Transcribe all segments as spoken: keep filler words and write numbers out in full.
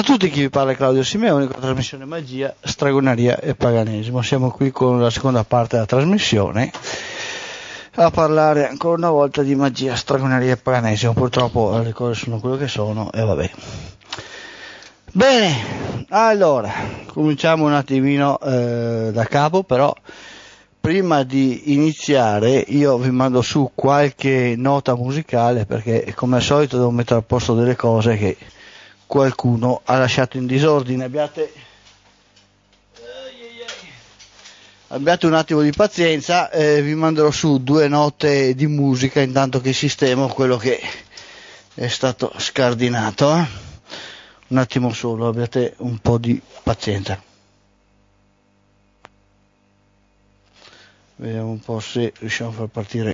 Ciao a tutti, chi vi parla è Claudio Simeoni con la trasmissione Magia, Stregoneria e Paganesimo. Siamo qui con la seconda parte della trasmissione a parlare ancora una volta di magia, stregoneria e paganesimo. Purtroppo le cose sono quello che sono e vabbè. Bene, allora cominciamo un attimino eh, da capo, però prima di iniziare io vi mando su qualche nota musicale, perché come al solito devo mettere a posto delle cose che qualcuno ha lasciato in disordine. Abbiate abbiate un attimo di pazienza, eh, vi manderò su due note di musica intanto che sistemo quello che è stato scardinato, eh. Un attimo solo, abbiate un po' di pazienza. Vediamo un po' se riusciamo a far partire.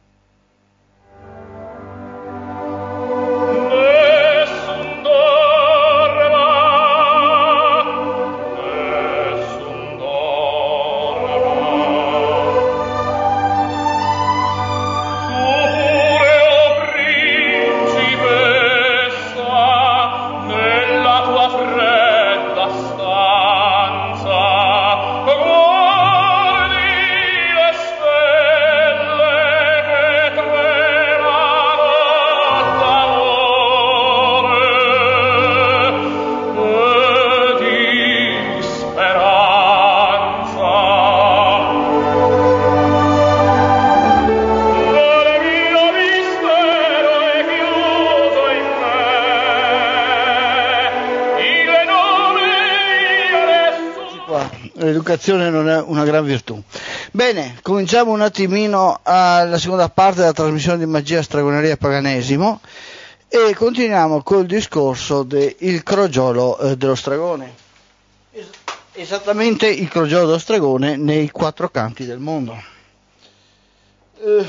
L'educazione non è una gran virtù. Bene, cominciamo un attimino alla seconda parte della trasmissione di magia, stregoneria e paganesimo e continuiamo col discorso del crogiolo eh, dello stregone. Es- esattamente il crogiolo dello stregone nei quattro canti del mondo. Eh,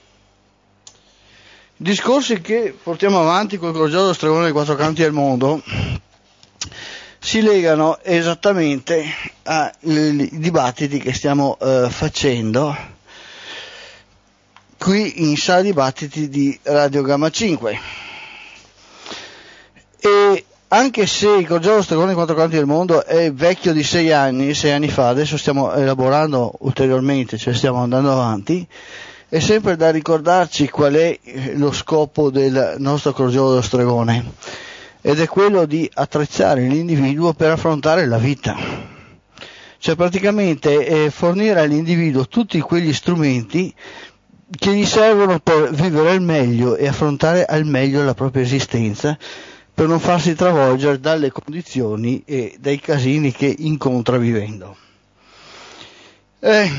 discorsi che portiamo avanti col crogiolo dello stregone nei quattro canti del mondo si legano esattamente ai dibattiti che stiamo eh, facendo qui in sala dibattiti di Radio Gamma cinque. E anche se il crogiolo dello stregone nei quattro canti del mondo è vecchio di sei anni, sei anni fa, adesso stiamo elaborando ulteriormente, cioè stiamo andando avanti, è sempre da ricordarci qual è lo scopo del nostro crogiolo dello stregone. Ed è quello di attrezzare l'individuo per affrontare la vita, cioè praticamente eh, fornire all'individuo tutti quegli strumenti che gli servono per vivere al meglio e affrontare al meglio la propria esistenza, per non farsi travolgere dalle condizioni e dai casini che incontra vivendo. Eh,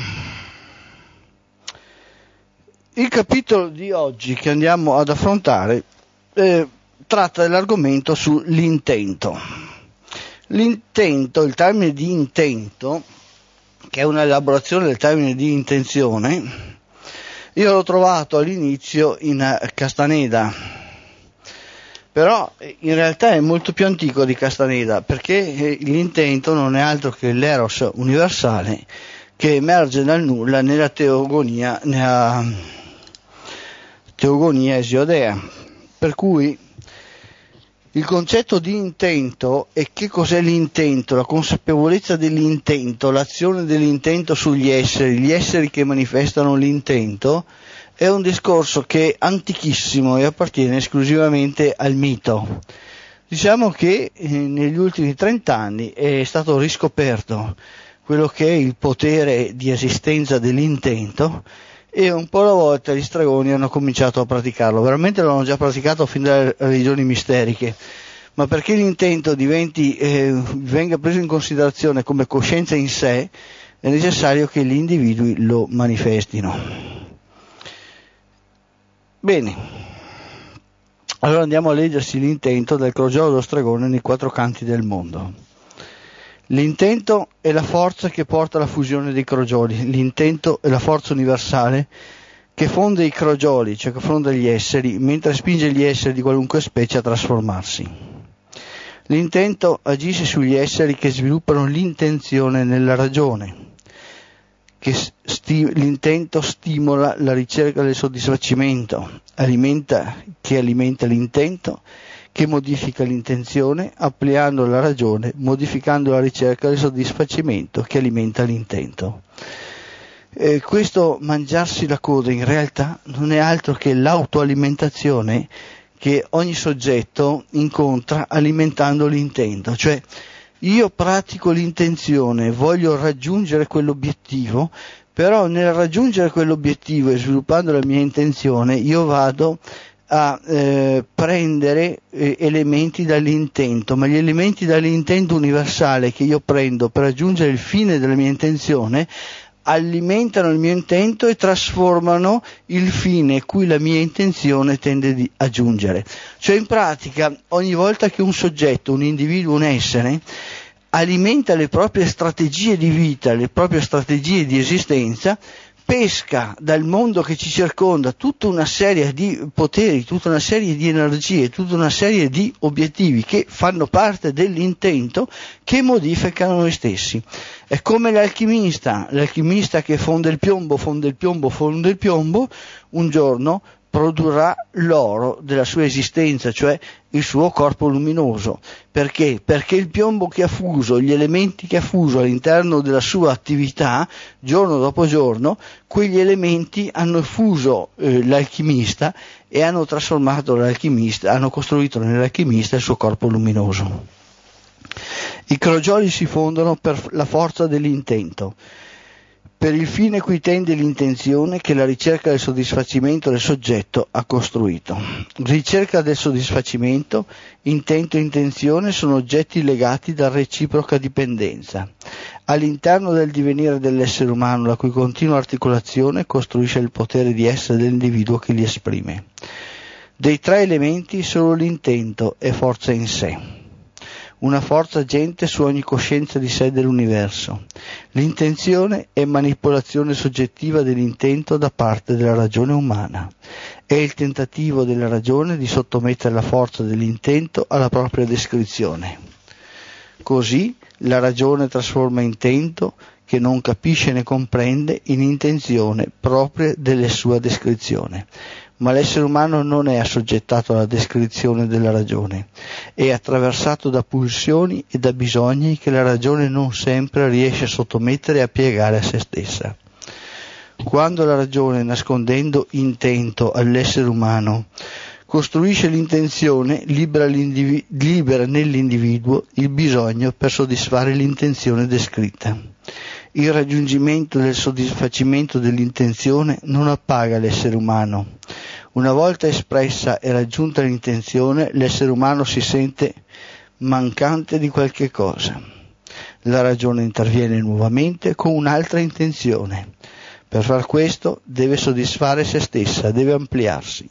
il capitolo di oggi che andiamo ad affrontare eh, tratta dell'argomento sull'intento. L'intento, il termine di intento, che è un'elaborazione del termine di intenzione, io l'ho trovato all'inizio in Castaneda, però in realtà è molto più antico di Castaneda, perché l'intento non è altro che l'eros universale che emerge dal nulla nella teogonia, nella teogonia esiodea, per cui il concetto di intento e che cos'è l'intento, la consapevolezza dell'intento, l'azione dell'intento sugli esseri, gli esseri che manifestano l'intento, è un discorso che è antichissimo e appartiene esclusivamente al mito. Diciamo che eh, negli ultimi trent'anni è stato riscoperto quello che è il potere di esistenza dell'intento, e un po' alla volta gli stregoni hanno cominciato a praticarlo. Veramente l'hanno già praticato fin dalle religioni misteriche, ma perché l'intento diventi eh, venga preso in considerazione come coscienza in sé, è necessario che gli individui lo manifestino. Bene, allora andiamo a leggersi l'intento del crogiolo dello stregone nei quattro canti del mondo. L'intento è la forza che porta alla fusione dei crogioli, l'intento è la forza universale che fonda i crogioli, cioè che fonda gli esseri, mentre spinge gli esseri di qualunque specie a trasformarsi. L'intento agisce sugli esseri che sviluppano l'intenzione nella ragione, che sti- l'intento stimola la ricerca del soddisfacimento, alimenta, che alimenta l'intento, che modifica l'intenzione, ampliando la ragione, modificando la ricerca del soddisfacimento che alimenta l'intento. Eh, questo mangiarsi la coda in realtà non è altro che l'autoalimentazione che ogni soggetto incontra alimentando l'intento, cioè io pratico l'intenzione, voglio raggiungere quell'obiettivo, però nel raggiungere quell'obiettivo e sviluppando la mia intenzione io vado a eh, prendere eh, elementi dall'intento, ma gli elementi dall'intento universale che io prendo per raggiungere il fine della mia intenzione alimentano il mio intento e trasformano il fine cui la mia intenzione tende di, a giungere. Cioè in pratica ogni volta che un soggetto, un individuo, un essere alimenta le proprie strategie di vita, le proprie strategie di esistenza, pesca dal mondo che ci circonda tutta una serie di poteri, tutta una serie di energie, tutta una serie di obiettivi che fanno parte dell'intento, che modificano noi stessi. È come l'alchimista, l'alchimista che fonde il piombo, fonde il piombo, fonde il piombo, un giorno produrrà l'oro della sua esistenza, cioè il suo corpo luminoso. Perché? Perché il piombo che ha fuso, gli elementi che ha fuso all'interno della sua attività, giorno dopo giorno, quegli elementi hanno fuso eh, l'alchimista e hanno trasformato l'alchimista, hanno costruito nell'alchimista il suo corpo luminoso. I crogioli si fondono per la forza dell'intento, per il fine cui tende l'intenzione che la ricerca del soddisfacimento del soggetto ha costruito. Ricerca del soddisfacimento, intento e intenzione sono oggetti legati da reciproca dipendenza. All'interno del divenire dell'essere umano, la cui continua articolazione costruisce il potere di essere dell'individuo che li esprime. Dei tre elementi solo l'intento è forza in sé. Una forza agente su ogni coscienza di sé dell'universo. L'intenzione è manipolazione soggettiva dell'intento da parte della ragione umana. È il tentativo della ragione di sottomettere la forza dell'intento alla propria descrizione. Così la ragione trasforma intento, che non capisce né comprende, in intenzione propria della sua descrizione. Ma l'essere umano non è assoggettato alla descrizione della ragione, è attraversato da pulsioni e da bisogni che la ragione non sempre riesce a sottomettere e a piegare a se stessa. Quando la ragione, nascondendo intento all'essere umano, costruisce l'intenzione, libera, libera nell'individuo il bisogno per soddisfare l'intenzione descritta. Il raggiungimento del soddisfacimento dell'intenzione non appaga l'essere umano. Una volta espressa e raggiunta l'intenzione, l'essere umano si sente mancante di qualche cosa. La ragione interviene nuovamente con un'altra intenzione. Per far questo deve soddisfare se stessa, deve ampliarsi.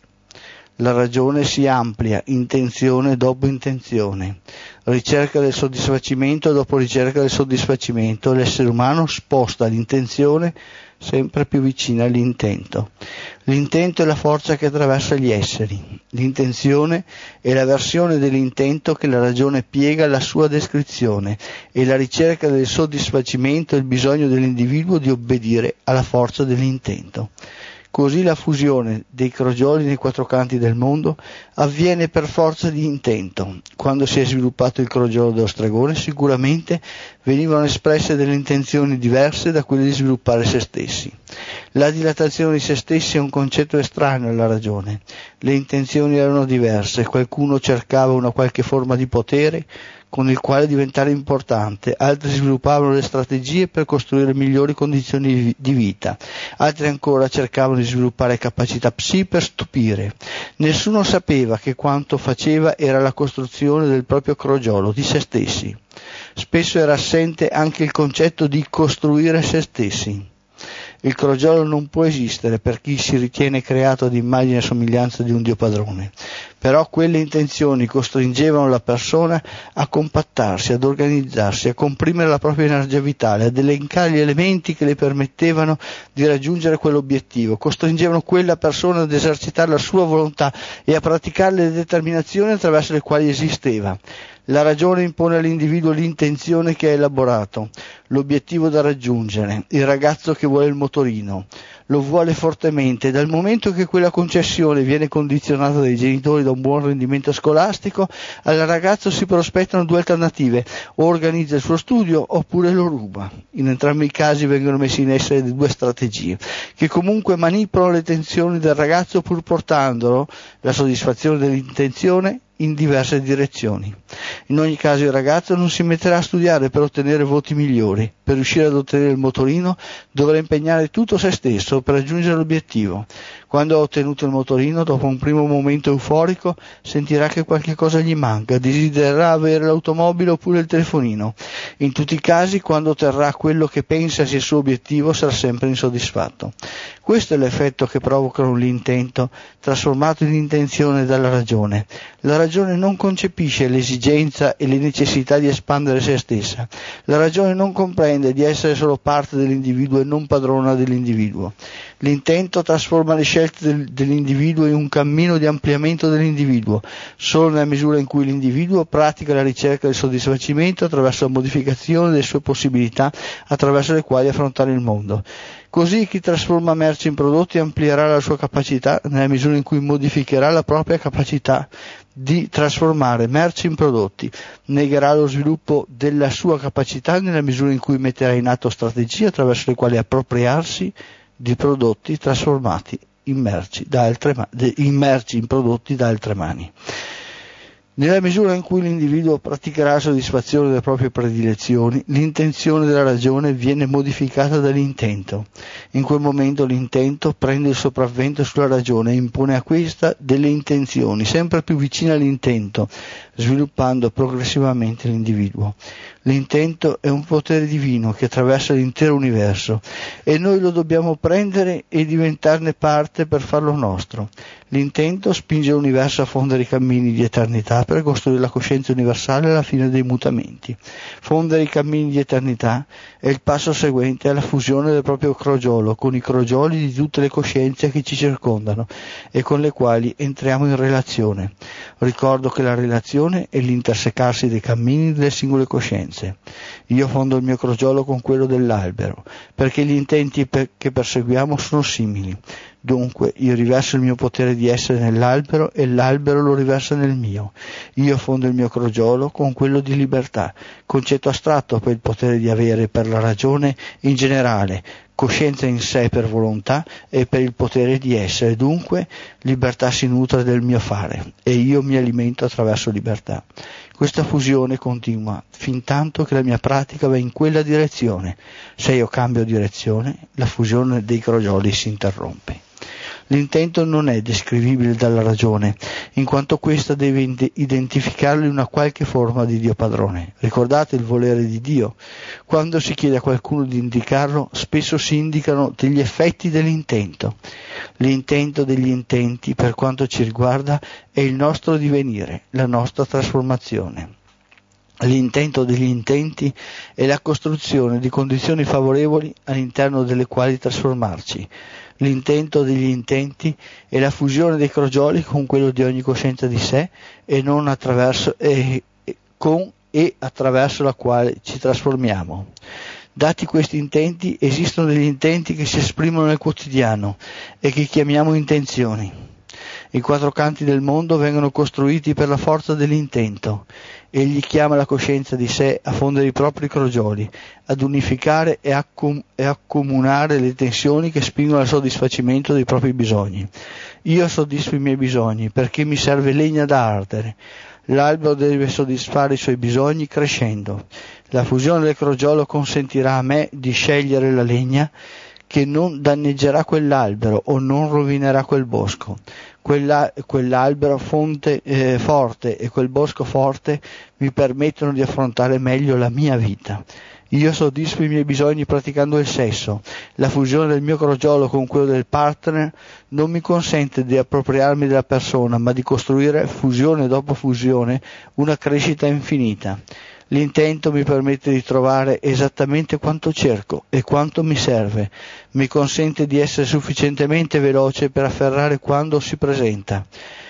La ragione si amplia, intenzione dopo intenzione, ricerca del soddisfacimento dopo ricerca del soddisfacimento, l'essere umano sposta l'intenzione sempre più vicina all'intento. L'intento è la forza che attraversa gli esseri, l'intenzione è la versione dell'intento che la ragione piega alla sua descrizione e la ricerca del soddisfacimento è il bisogno dell'individuo di obbedire alla forza dell'intento. Così la fusione dei crogioli nei quattro canti del mondo avviene per forza di intento. Quando si è sviluppato il crogiolo dello stregone, sicuramente venivano espresse delle intenzioni diverse da quelle di sviluppare se stessi. La dilatazione di se stessi è un concetto estraneo alla ragione. Le intenzioni erano diverse, qualcuno cercava una qualche forma di potere con il quale diventare importante, altri sviluppavano le strategie per costruire migliori condizioni di vita, altri ancora cercavano di sviluppare capacità psi per stupire. Nessuno sapeva che quanto faceva era la costruzione del proprio crogiolo, di se stessi. Spesso era assente anche il concetto di costruire se stessi. Il crogiolo non può esistere per chi si ritiene creato ad immagine e somiglianza di un Dio padrone, però quelle intenzioni costringevano la persona a compattarsi, ad organizzarsi, a comprimere la propria energia vitale, ad elencare gli elementi che le permettevano di raggiungere quell'obiettivo, costringevano quella persona ad esercitare la sua volontà e a praticare le determinazioni attraverso le quali esisteva. La ragione impone all'individuo l'intenzione che ha elaborato, l'obiettivo da raggiungere, il ragazzo che vuole il motorino, lo vuole fortemente. Dal momento che quella concessione viene condizionata dai genitori da un buon rendimento scolastico, al ragazzo si prospettano due alternative: o organizza il suo studio oppure lo ruba. In entrambi i casi vengono messi in essere due strategie che comunque manipolano le tensioni del ragazzo, pur portandolo la soddisfazione dell'intenzione in diverse direzioni. In ogni caso il ragazzo non si metterà a studiare per ottenere voti migliori. Per riuscire ad ottenere il motorino dovrà impegnare tutto se stesso per raggiungere l'obiettivo. Quando ha ottenuto il motorino, dopo un primo momento euforico, sentirà che qualche cosa gli manca, desidererà avere l'automobile oppure il telefonino. In tutti i casi, quando otterrà quello che pensa sia il suo obiettivo, sarà sempre insoddisfatto. Questo è l'effetto che provocano l'intento, trasformato in intenzione dalla ragione. La ragione non concepisce l'esigenza e le necessità di espandere se stessa. La ragione non comprende di essere solo parte dell'individuo e non padrona dell'individuo. L'intento trasforma le scelte del, dell'individuo in un cammino di ampliamento dell'individuo, solo nella misura in cui l'individuo pratica la ricerca del soddisfacimento attraverso la modificazione delle sue possibilità attraverso le quali affrontare il mondo. Così chi trasforma merci in prodotti amplierà la sua capacità nella misura in cui modificherà la propria capacità di trasformare merci in prodotti, negherà lo sviluppo della sua capacità nella misura in cui metterà in atto strategie attraverso le quali appropriarsi di prodotti trasformati in merci, da altre ma- in merci in prodotti da altre mani. Nella misura in cui l'individuo praticherà la soddisfazione delle proprie predilezioni, l'intenzione della ragione viene modificata dall'intento. In quel momento l'intento prende il sopravvento sulla ragione e impone a questa delle intenzioni sempre più vicine all'intento, sviluppando progressivamente l'individuo. L'intento è un potere divino che attraversa l'intero universo e noi lo dobbiamo prendere e diventarne parte per farlo nostro. L'intento spinge l'universo a fondere i cammini di eternità per costruire la coscienza universale alla fine dei mutamenti. Fondere i cammini di eternità è il passo seguente alla fusione del proprio crogiolo con i crogioli di tutte le coscienze che ci circondano e con le quali entriamo in relazione. Ricordo che la relazione è l'intersecarsi dei cammini delle singole coscienze. Io fondo il mio crogiolo con quello dell'albero, perché gli intenti per- che perseguiamo sono simili. Dunque io riverso il mio potere di essere nell'albero e l'albero lo riversa nel mio. Io fondo il mio crogiolo con quello di libertà, concetto astratto per il potere di avere per la ragione in generale, coscienza in sé per volontà e per il potere di essere. Dunque libertà si nutre del mio fare e io mi alimento attraverso libertà. Questa fusione continua fin tanto che la mia pratica va in quella direzione. Se io cambio direzione, la fusione dei crogioli si interrompe. L'intento non è descrivibile dalla ragione, in quanto questa deve identificarlo in una qualche forma di Dio padrone. Ricordate il volere di Dio? Quando si chiede a qualcuno di indicarlo, spesso si indicano degli effetti dell'intento. L'intento degli intenti, per quanto ci riguarda, è il nostro divenire, la nostra trasformazione. L'intento degli intenti è la costruzione di condizioni favorevoli all'interno delle quali trasformarci. L'intento degli intenti è la fusione dei crogioli con quello di ogni coscienza di sé e non attraverso e, e, con e attraverso la quale ci trasformiamo. Dati questi intenti, esistono degli intenti che si esprimono nel quotidiano e che chiamiamo intenzioni. I quattro canti del mondo vengono costruiti per la forza dell'intento. Egli chiama la coscienza di sé a fondere i propri crogioli, ad unificare e, accom- e accomunare le tensioni che spingono al soddisfacimento dei propri bisogni. Io soddisfo i miei bisogni perché mi serve legna da ardere. L'albero deve soddisfare i suoi bisogni crescendo. La fusione del crogiolo consentirà a me di scegliere la legna che non danneggerà quell'albero o non rovinerà quel bosco. Quella, quell'albero fonte, eh, forte e quel bosco forte mi permettono di affrontare meglio la mia vita. Io soddisfo i miei bisogni praticando il sesso. La fusione del mio crogiolo con quello del partner non mi consente di appropriarmi della persona, ma di costruire fusione dopo fusione una crescita infinita. L'intento mi permette di trovare esattamente quanto cerco e quanto mi serve, mi consente di essere sufficientemente veloce per afferrare quando si presenta.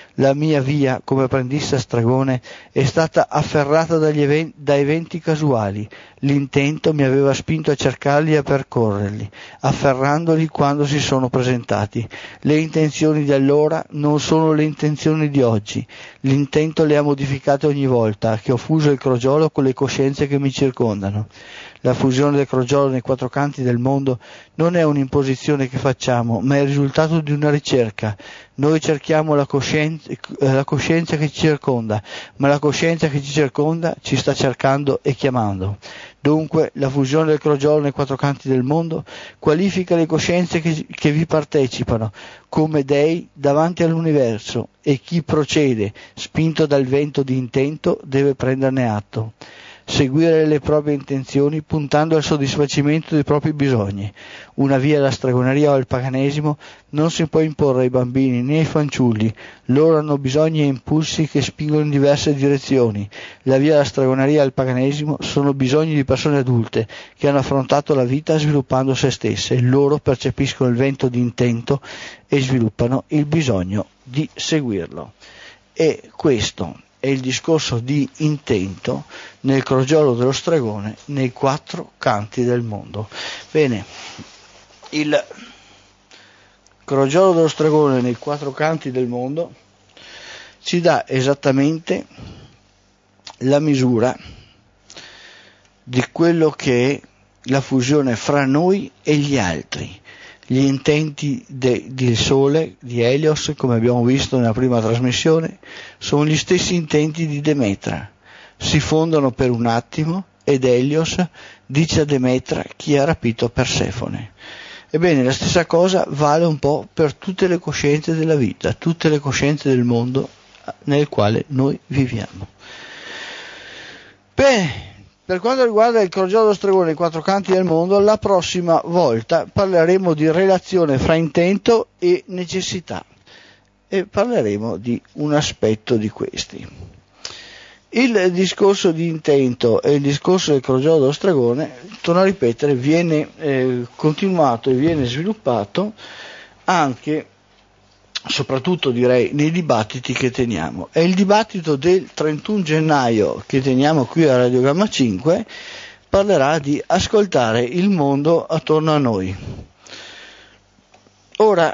La mia via come apprendista stregone è stata afferrata dagli eventi, da eventi casuali. L'intento mi aveva spinto a cercarli e a percorrerli, afferrandoli quando si sono presentati. Le intenzioni di allora non sono le intenzioni di oggi. L'intento le ha modificate ogni volta che ho fuso il crogiolo con le coscienze che mi circondano. La fusione del crogiolo nei quattro canti del mondo non è un'imposizione che facciamo, ma è il risultato di una ricerca. Noi cerchiamo la coscienza, la coscienza che ci circonda, ma la coscienza che ci circonda ci sta cercando e chiamando. Dunque, la fusione del crogiolo nei quattro canti del mondo qualifica le coscienze che, che vi partecipano come dei davanti all'universo, e chi procede, spinto dal vento di intento, deve prenderne atto. Seguire le proprie intenzioni puntando al soddisfacimento dei propri bisogni. Una via alla stregoneria o al paganesimo non si può imporre ai bambini né ai fanciulli. Loro hanno bisogni e impulsi che spingono in diverse direzioni. La via alla stregoneria e al paganesimo sono bisogni di persone adulte che hanno affrontato la vita sviluppando se stesse. Loro percepiscono il vento di intento e sviluppano il bisogno di seguirlo. E questo è il discorso di intento nel crogiolo dello stregone nei quattro canti del mondo. Bene, il crogiolo dello stregone nei quattro canti del mondo ci dà esattamente la misura di quello che è la fusione fra noi e gli altri. Gli intenti de, del Sole, di Helios, come abbiamo visto nella prima trasmissione, sono gli stessi intenti di Demetra. Si fondono per un attimo ed Helios dice a Demetra chi ha rapito Persefone. Ebbene, la stessa cosa vale un po' per tutte le coscienze della vita, tutte le coscienze del mondo nel quale noi viviamo. Bene. Per quanto riguarda il crogiolo dello stregone, i quattro canti del mondo, la prossima volta parleremo di relazione fra intento e necessità e parleremo di un aspetto di questi. Il discorso di intento e il discorso del crogiolo dello stregone, torno a ripetere, viene eh, continuato e viene sviluppato anche, soprattutto direi, nei dibattiti che teniamo. È il dibattito del trentuno gennaio che teniamo qui a Radio Gamma cinque, parlerà di ascoltare il mondo attorno a noi. Ora,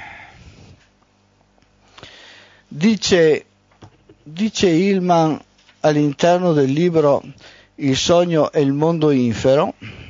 dice, dice Hillman all'interno del libro Il sogno e il mondo infero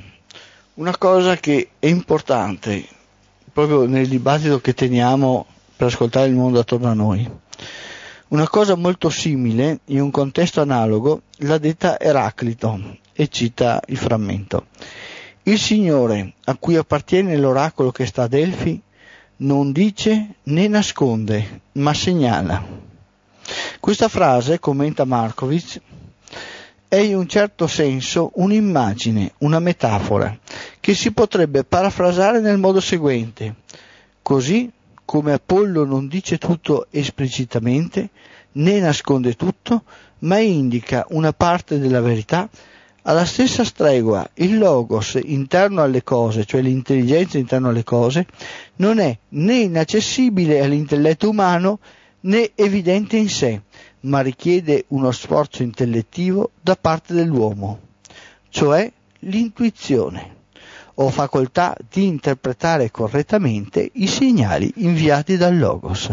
una cosa che è importante proprio nel dibattito che teniamo per ascoltare il mondo attorno a noi. Una cosa molto simile, in un contesto analogo, l'ha detta Eraclito, e cita il frammento. Il Signore, a cui appartiene l'oracolo che sta a Delfi, non dice né nasconde, ma segnala. Questa frase, commenta Markovic, è in un certo senso un'immagine, una metafora, che si potrebbe parafrasare nel modo seguente. Così come Apollo non dice tutto esplicitamente, né nasconde tutto, ma indica una parte della verità, alla stessa stregua il logos interno alle cose, cioè l'intelligenza interno alle cose, non è né inaccessibile all'intelletto umano né evidente in sé, ma richiede uno sforzo intellettivo da parte dell'uomo, cioè l'intuizione, o facoltà di interpretare correttamente i segnali inviati dal Logos.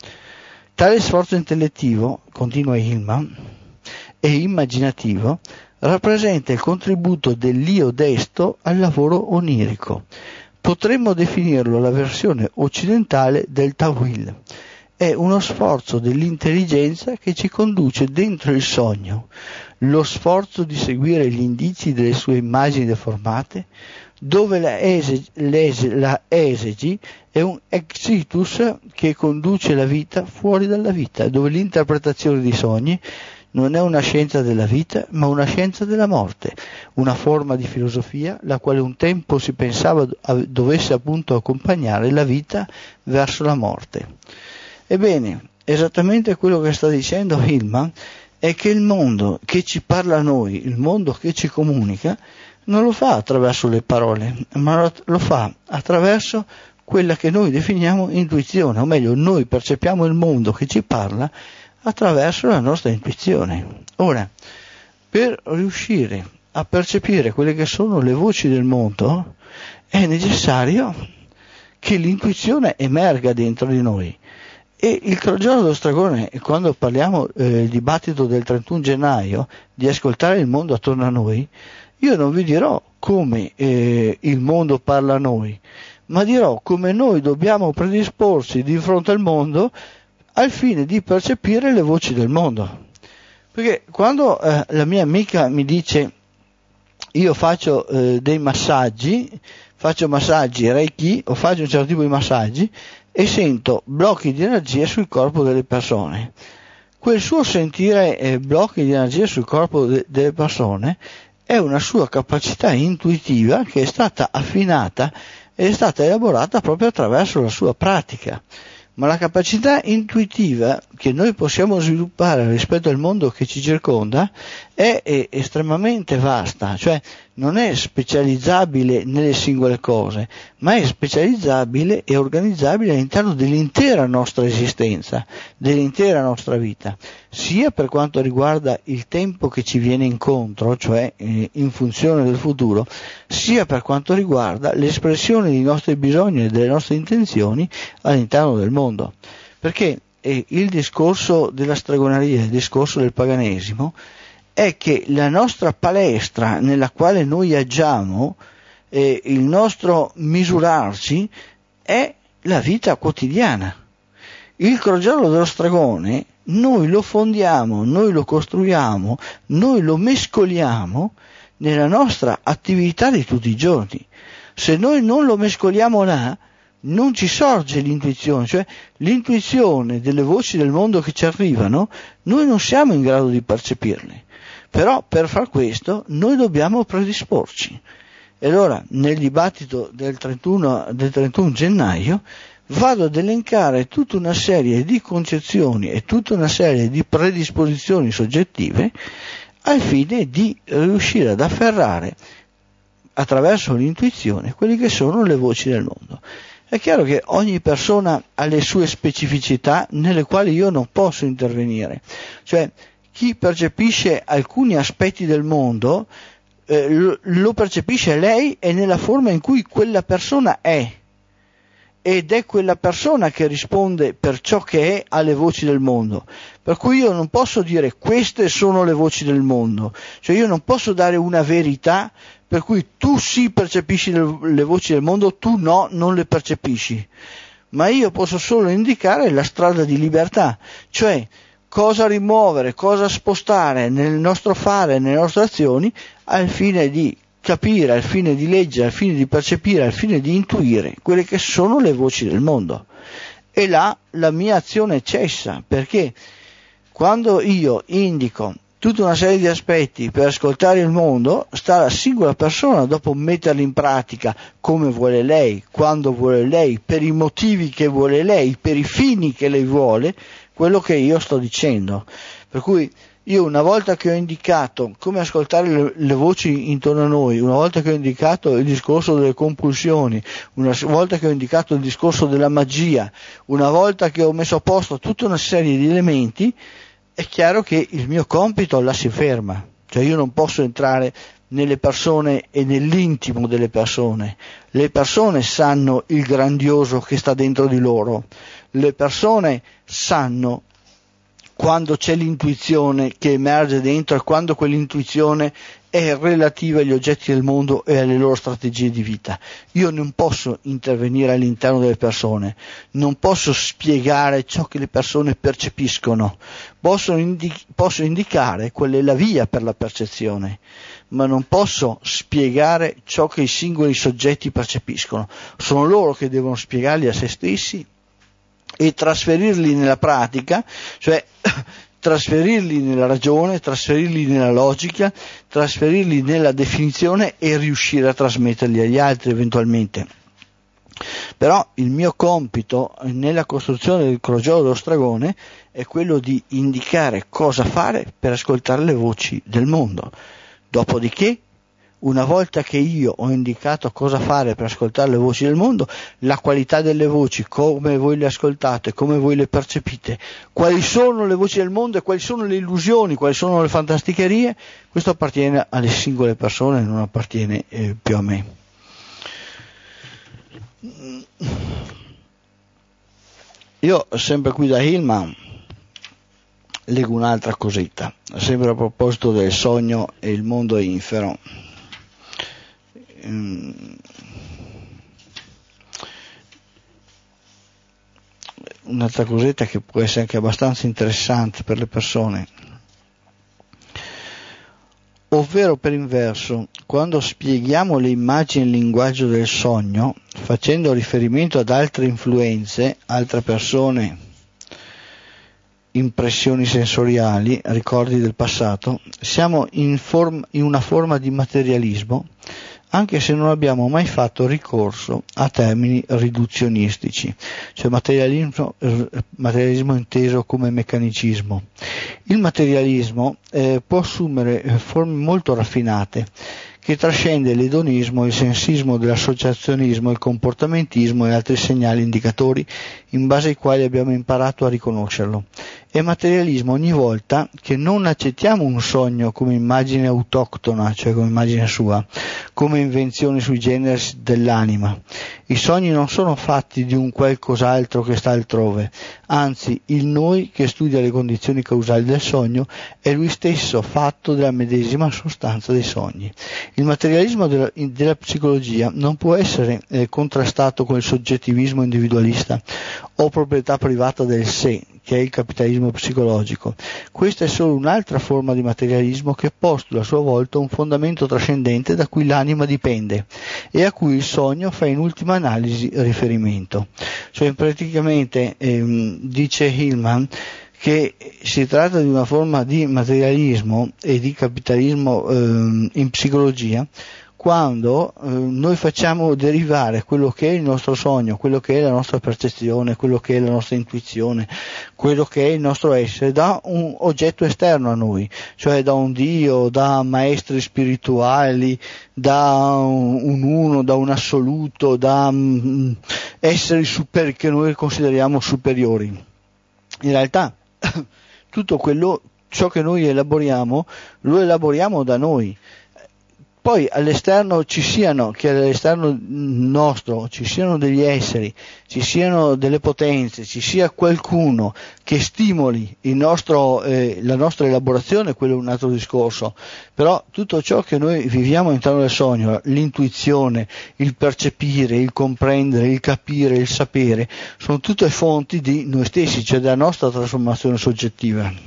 Tale sforzo intellettivo, continua Hillman, e immaginativo, rappresenta il contributo dell'io desto al lavoro onirico. Potremmo definirlo la versione occidentale del Tawil. È uno sforzo dell'intelligenza che ci conduce dentro il sogno, lo sforzo di seguire gli indizi delle sue immagini deformate, dove la, ese, l'ese, la esegi è un exitus che conduce la vita fuori dalla vita, dove l'interpretazione dei sogni non è una scienza della vita, ma una scienza della morte, una forma di filosofia la quale un tempo si pensava dovesse appunto accompagnare la vita verso la morte. Ebbene, esattamente quello che sta dicendo Hillman è che il mondo che ci parla a noi, il mondo che ci comunica, non lo fa attraverso le parole, ma lo fa attraverso quella che noi definiamo intuizione, o meglio, noi percepiamo il mondo che ci parla attraverso la nostra intuizione. Ora, per riuscire a percepire quelle che sono le voci del mondo, è necessario che l'intuizione emerga dentro di noi. E il crogiolo dello stregone, quando parliamo del eh, dibattito del trentuno gennaio, di ascoltare il mondo attorno a noi, io non vi dirò come eh, il mondo parla a noi, ma dirò come noi dobbiamo predisporci di fronte al mondo al fine di percepire le voci del mondo. Perché quando eh, la mia amica mi dice io faccio eh, dei massaggi, faccio massaggi Reiki o faccio un certo tipo di massaggi e sento blocchi di energia sul corpo delle persone, quel suo sentire eh, blocchi di energia sul corpo de- delle persone è una sua capacità intuitiva che è stata affinata e è stata elaborata proprio attraverso la sua pratica. Ma la capacità intuitiva che noi possiamo sviluppare rispetto al mondo che ci circonda è, è estremamente vasta, cioè non è specializzabile nelle singole cose, ma è specializzabile e organizzabile all'interno dell'intera nostra esistenza, dell'intera nostra vita, sia per quanto riguarda il tempo che ci viene incontro, cioè eh, in funzione del futuro, sia per quanto riguarda l'espressione dei nostri bisogni e delle nostre intenzioni all'interno del mondo. Perché eh, il discorso della stregoneria, il discorso del paganesimo, è che la nostra palestra nella quale noi agiamo, eh, il nostro misurarci, è la vita quotidiana. Il crogiolo dello stregone noi lo fondiamo, noi lo costruiamo, noi lo mescoliamo nella nostra attività di tutti i giorni. Se noi non lo mescoliamo là, non ci sorge l'intuizione, cioè l'intuizione delle voci del mondo che ci arrivano, noi non siamo in grado di percepirle. Però per far questo noi dobbiamo predisporci. E allora nel dibattito del trentuno, del trentuno gennaio vado ad elencare tutta una serie di concezioni e tutta una serie di predisposizioni soggettive al fine di riuscire ad afferrare attraverso l'intuizione quelle che sono le voci del mondo. È chiaro che ogni persona ha le sue specificità nelle quali io non posso intervenire, cioè chi percepisce alcuni aspetti del mondo eh, lo, lo percepisce lei e nella forma in cui quella persona è, ed è quella persona che risponde per ciò che è alle voci del mondo, per cui io non posso dire queste sono le voci del mondo, cioè io non posso dare una verità per cui tu sì percepisci le, le voci del mondo, tu no, non le percepisci, ma io posso solo indicare la strada di libertà, cioè cosa rimuovere, cosa spostare nel nostro fare, nelle nostre azioni, al fine di capire, al fine di leggere, al fine di percepire, al fine di intuire quelle che sono le voci del mondo. E là la mia azione cessa, perché quando io indico tutta una serie di aspetti per ascoltare il mondo, sta alla singola persona dopo metterli in pratica come vuole lei, quando vuole lei, per i motivi che vuole lei, per i fini che lei vuole, quello che io sto dicendo. Per cui io una volta che ho indicato come ascoltare le, le voci intorno a noi, una volta che ho indicato il discorso delle compulsioni, una volta che ho indicato il discorso della magia, una volta che ho messo a posto tutta una serie di elementi, è chiaro che il mio compito là si ferma, cioè io non posso entrare nelle persone e nell'intimo delle persone. Le persone sanno il grandioso che sta dentro di loro, le persone sanno quando c'è l'intuizione che emerge dentro e quando quell'intuizione è relativa agli oggetti del mondo e alle loro strategie di vita. Io non posso intervenire all'interno delle persone, non posso spiegare ciò che le persone percepiscono, posso, indic- posso indicare qual è la via per la percezione, ma non posso spiegare ciò che i singoli soggetti percepiscono. Sono loro che devono spiegarli a se stessi e trasferirli nella pratica, cioè trasferirli nella ragione, trasferirli nella logica, trasferirli nella definizione e riuscire a trasmetterli agli altri eventualmente. Però il mio compito nella costruzione del crogiolo dello stregone è quello di indicare cosa fare per ascoltare le voci del mondo. Dopodiché, Una volta che io ho indicato cosa fare per ascoltare le voci del mondo, la qualità delle voci, come voi le ascoltate, come voi le percepite, quali sono le voci del mondo e quali sono le illusioni, quali sono le fantasticherie, questo appartiene alle singole persone, non appartiene eh, più a me. Io sempre qui da Hillman leggo un'altra cosetta, sempre a proposito del sogno e il mondo infero. Un'altra cosetta che può essere anche abbastanza interessante per le persone. Ovvero, per inverso, quando spieghiamo le immagini e il linguaggio del sogno, facendo riferimento ad altre influenze, altre persone, impressioni sensoriali, ricordi del passato, siamo in, form- in una forma di materialismo, anche se non abbiamo mai fatto ricorso a termini riduzionistici, cioè materialismo, materialismo inteso come meccanicismo. Il materialismo eh, può assumere forme molto raffinate, che trascende l'edonismo, il sensismo dell'associazionismo, il comportamentismo e altri segnali indicatori in base ai quali abbiamo imparato a riconoscerlo. È materialismo ogni volta che non accettiamo un sogno come immagine autoctona, cioè come immagine sua, come invenzione sui generis dell'anima. I sogni non sono fatti di un qualcos'altro che sta altrove, anzi il noi che studia le condizioni causali del sogno è lui stesso fatto della medesima sostanza dei sogni. Il materialismo della, della psicologia non può essere eh, contrastato con il soggettivismo individualista o proprietà privata del sé, che è il capitalismo psicologico. Questa è solo un'altra forma di materialismo che postula a sua volta un fondamento trascendente da cui l'anima dipende e a cui il sogno fa in ultima analisi riferimento. Cioè praticamente ehm, dice Hillman che si tratta di una forma di materialismo e di capitalismo ehm, in psicologia quando eh, noi facciamo derivare quello che è il nostro sogno, quello che è la nostra percezione, quello che è la nostra intuizione, quello che è il nostro essere da un oggetto esterno a noi, cioè da un Dio, da maestri spirituali, da un, un uno, da un assoluto, da mm, esseri super, che noi consideriamo superiori. In realtà tutto quello, ciò che noi elaboriamo, lo elaboriamo da noi. Poi all'esterno ci siano, che all'esterno nostro ci siano degli esseri, ci siano delle potenze, ci sia qualcuno che stimoli il nostro, eh, la nostra elaborazione, quello è un altro discorso. Però tutto ciò che noi viviamo all'interno del sogno, l'intuizione, il percepire, il comprendere, il capire, il sapere, sono tutte fonti di noi stessi, cioè della nostra trasformazione soggettiva.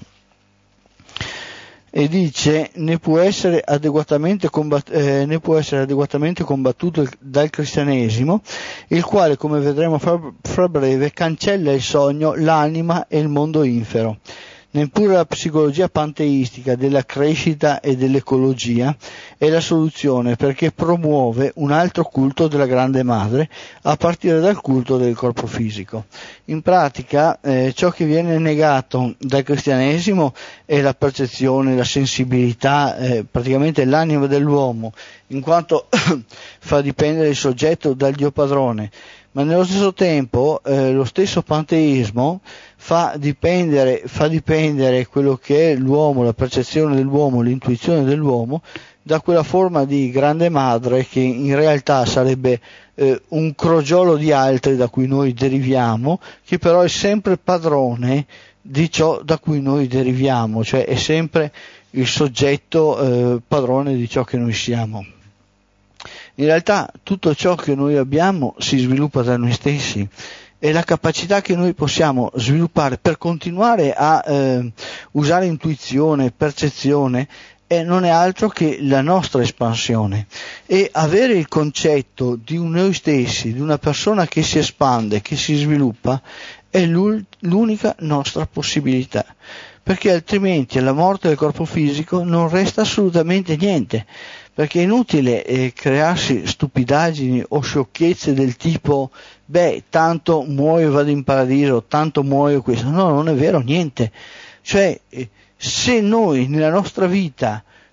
E dice ne può essere adeguatamente, combat- eh, ne può essere adeguatamente combattuto il, dal cristianesimo, il quale, come vedremo fra, fra breve, cancella il sogno, l'anima e il mondo infero. Neppure la psicologia panteistica della crescita e dell'ecologia è la soluzione, perché promuove un altro culto della grande madre a partire dal culto del corpo fisico. In pratica eh, ciò che viene negato dal cristianesimo è la percezione, la sensibilità, eh, praticamente l'anima dell'uomo, in quanto fa dipendere il soggetto dal Dio padrone. Ma nello stesso tempo eh, lo stesso panteismo fa dipendere, fa dipendere quello che è l'uomo, la percezione dell'uomo, l'intuizione dell'uomo, da quella forma di grande madre che in realtà sarebbe eh, un crogiolo di altri da cui noi deriviamo, che però è sempre padrone di ciò da cui noi deriviamo, cioè è sempre il soggetto eh, padrone di ciò che noi siamo. In realtà tutto ciò che noi abbiamo si sviluppa da noi stessi e la capacità che noi possiamo sviluppare per continuare a eh, usare intuizione, percezione, e non è altro che la nostra espansione. E avere il concetto di un noi stessi, di una persona che si espande, che si sviluppa, è l'unica nostra possibilità, perché altrimenti alla morte del corpo fisico non resta assolutamente niente. Perché è inutile eh, crearsi stupidaggini o sciocchezze del tipo beh, tanto muoio e vado in paradiso, tanto muoio questo. No, non è vero niente. Cioè, eh, se noi nella nostra vita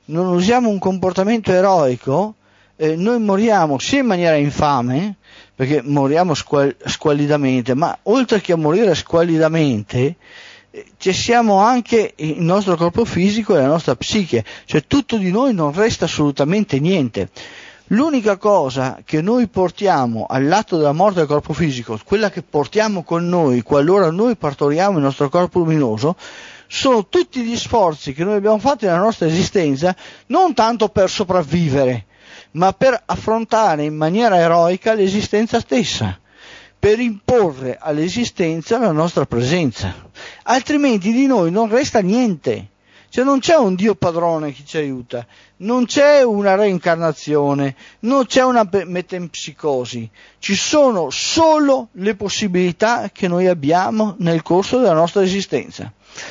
non usiamo un comportamento eroico, eh, noi moriamo sia in maniera infame, perché moriamo squal- squallidamente, ma oltre che a morire squallidamente, eh, cessiamo anche il nostro corpo fisico e la nostra psiche, cioè tutto di noi non resta assolutamente niente. L'unica cosa che noi portiamo all'atto della morte del corpo fisico, quella che portiamo con noi qualora noi partoriamo il nostro corpo luminoso, sono tutti gli sforzi che noi abbiamo fatto nella nostra esistenza, non tanto per sopravvivere, ma per affrontare in maniera eroica l'esistenza stessa, per imporre all'esistenza la nostra presenza. Altrimenti di noi non resta niente. Cioè non c'è un Dio padrone che ci aiuta, non c'è una reincarnazione, non c'è una metempsicosi, ci sono solo le possibilità che noi abbiamo nel corso della nostra esistenza.